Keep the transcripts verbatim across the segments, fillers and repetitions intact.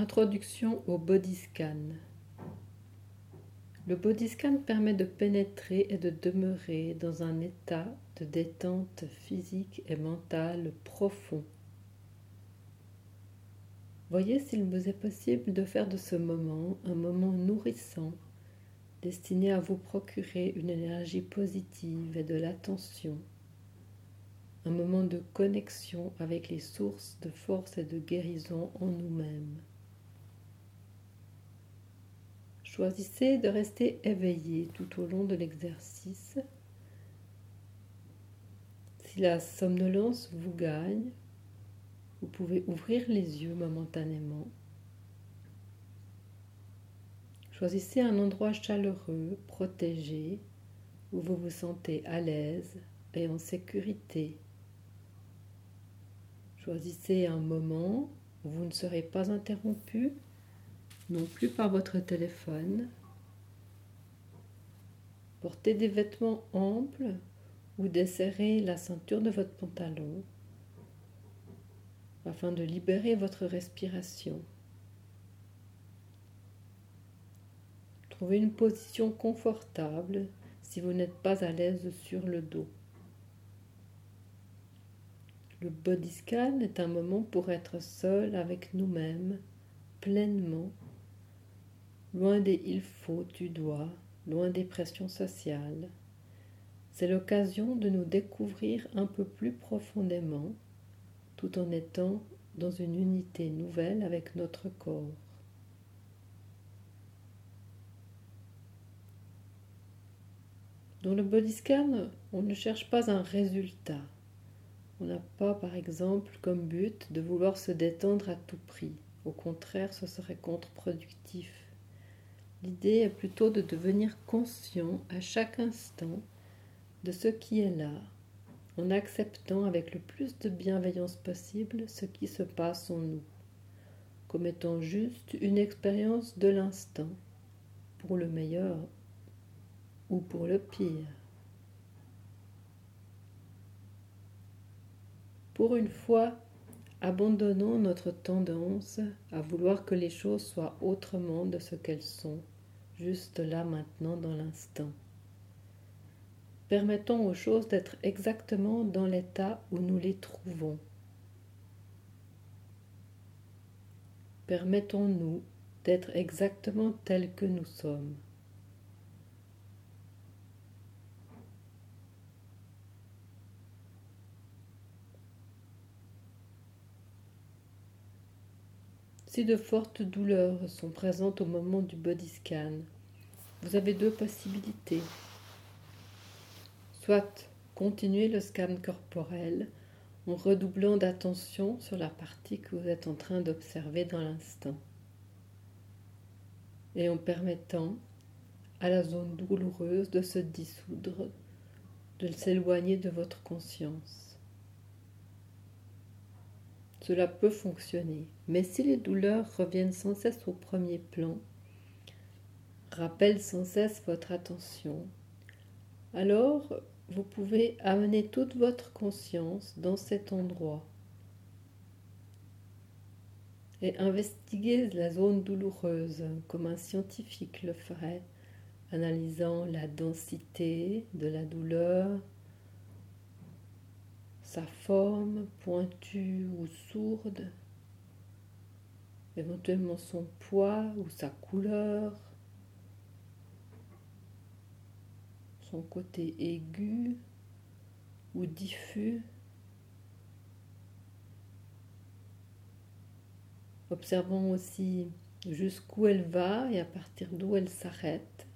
Introduction au body scan. Le body scan permet de pénétrer et de demeurer dans un état de détente physique et mentale profond. Voyez s'il vous est possible de faire de ce moment un moment nourrissant, destiné à vous procurer une énergie positive et de l'attention, un moment de connexion avec les sources de force et de guérison en nous-mêmes. Choisissez de rester éveillé tout au long de l'exercice. Si la somnolence vous gagne, vous pouvez ouvrir les yeux momentanément. Choisissez un endroit chaleureux, protégé, où vous vous sentez à l'aise et en sécurité. Choisissez un moment où vous ne serez pas interrompu, non plus par votre téléphone. Portez des vêtements amples ou desserrez la ceinture de votre pantalon afin de libérer votre respiration. Trouvez une position confortable si vous n'êtes pas à l'aise sur le dos. Le body scan est un moment pour être seul avec nous-mêmes, pleinement, loin des il faut, tu dois, loin des pressions sociales. C'est l'occasion de nous découvrir un peu plus profondément, tout en étant dans une unité nouvelle avec notre corps. Dans le body scan, on ne cherche pas un résultat. On n'a pas, par exemple, comme but de vouloir se détendre à tout prix. Au contraire, ce serait contre-productif. L'idée est plutôt de devenir conscient à chaque instant de ce qui est là, en acceptant avec le plus de bienveillance possible ce qui se passe en nous, comme étant juste une expérience de l'instant, pour le meilleur ou pour le pire. Pour une fois, abandonnons notre tendance à vouloir que les choses soient autrement de ce qu'elles sont, juste là maintenant dans l'instant. Permettons aux choses d'être exactement dans l'état où nous les trouvons. Permettons-nous d'être exactement tels que nous sommes. Si de fortes douleurs sont présentes au moment du body scan, vous avez deux possibilités. Soit continuer le scan corporel en redoublant d'attention sur la partie que vous êtes en train d'observer dans l'instant et en permettant à la zone douloureuse de se dissoudre, de s'éloigner de votre conscience. Cela peut fonctionner, mais si les douleurs reviennent sans cesse au premier plan, rappellent sans cesse votre attention, alors vous pouvez amener toute votre conscience dans cet endroit et investiguer la zone douloureuse comme un scientifique le ferait, analysant la densité de la douleur, sa forme pointue ou sourde, éventuellement son poids ou sa couleur, son côté aigu ou diffus. Observons aussi jusqu'où elle va et à partir d'où elle s'arrête.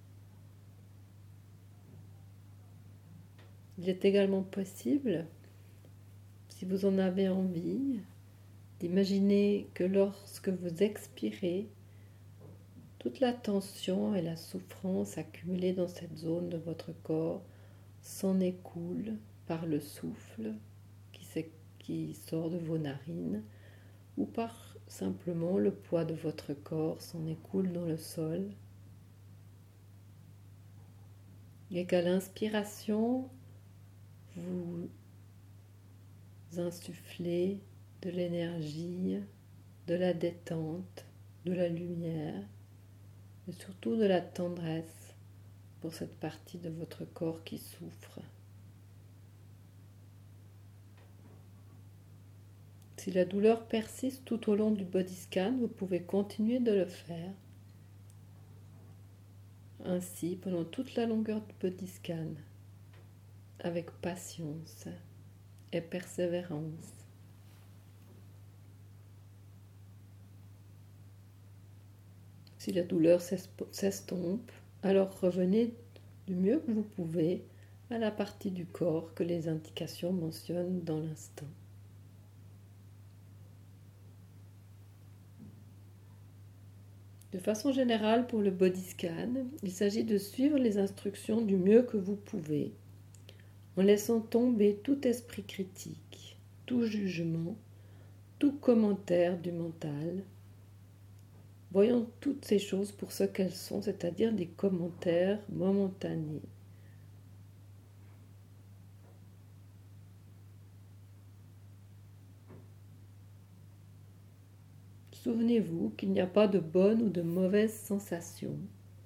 Il est également possible, si vous en avez envie, d'imaginer que lorsque vous expirez, toute la tension et la souffrance accumulées dans cette zone de votre corps s'en écoulent par le souffle qui, qui sort de vos narines ou par simplement le poids de votre corps s'en écoule dans le sol. Et qu'à l'inspiration, vous insufflez de l'énergie, de la détente, de la lumière, mais surtout de la tendresse pour cette partie de votre corps qui souffre. Si la douleur persiste tout au long du body scan, vous pouvez continuer de le faire. Ainsi, pendant toute la longueur du body scan, avec patience et persévérance. Si la douleur s'estompe, alors revenez du mieux que vous pouvez à la partie du corps que les indications mentionnent dans l'instant. De façon générale, pour le body scan, il s'agit de suivre les instructions du mieux que vous pouvez, en laissant tomber tout esprit critique, tout jugement, tout commentaire du mental. Voyons toutes ces choses pour ce qu'elles sont, c'est-à-dire des commentaires momentanés. Souvenez-vous qu'il n'y a pas de bonne ou de mauvaise sensation.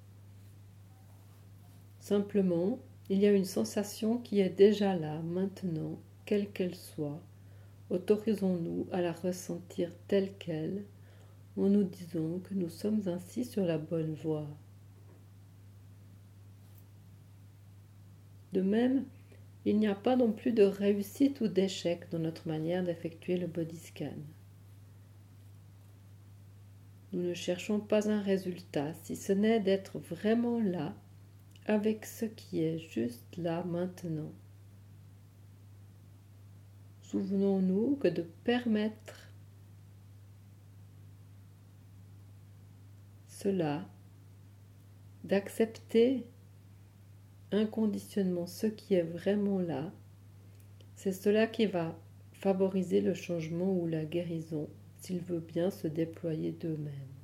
Simplement, il y a une sensation qui est déjà là, maintenant, quelle qu'elle soit. Autorisons-nous à la ressentir telle qu'elle, en nous disant que nous sommes ainsi sur la bonne voie. De même, il n'y a pas non plus de réussite ou d'échec dans notre manière d'effectuer le body scan. Nous ne cherchons pas un résultat, si ce n'est d'être vraiment là, avec ce qui est juste là maintenant. Souvenons-nous que de permettre cela, d'accepter inconditionnellement ce qui est vraiment là, c'est cela qui va favoriser le changement ou la guérison, s'il veut bien se déployer d'eux-mêmes.